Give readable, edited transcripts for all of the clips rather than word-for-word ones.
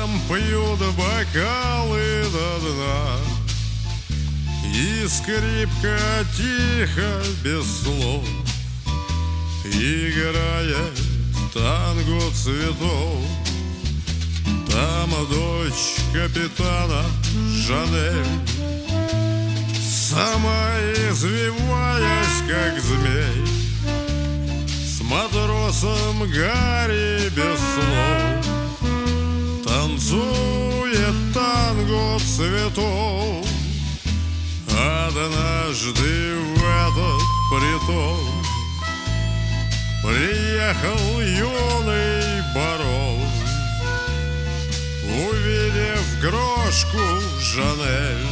там пьют бокалы до дна, и скрипка тихо, без слов, играет танго цветов. Там дочь капитана Жанель, сама извиваясь, как змей, с матросом Гарри без слов танцует танго цветов. Однажды в этот притон приехал юный барон. Увидев крошку Жанель,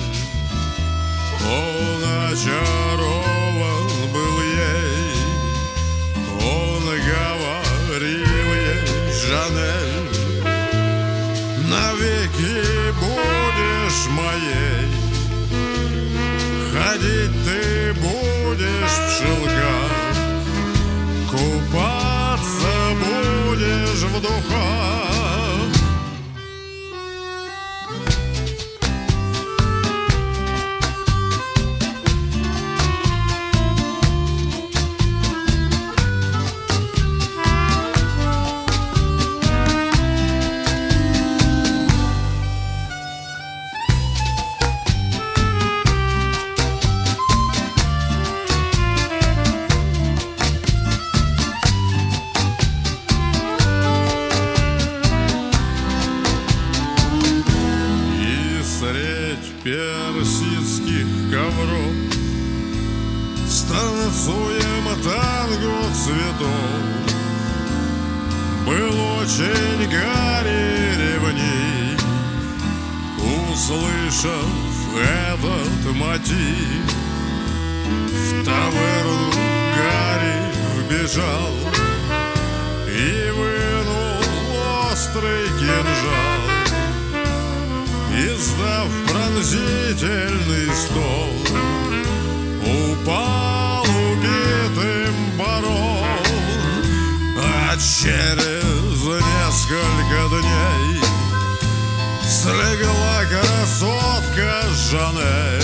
он очарован был ей. Он говорил ей: Жанель, навеки будешь моей. Ходить ты будешь в шелках, купаться будешь в духах. Средь персидских ковров станцуем танго цветов. Был очень Гарри ревнив, услышав этот мотив. В таверну Гарри вбежал и вынул острый кинжал. Издав пронзительный стон, упал убитым барон. А через несколько дней слегла красотка Жанель.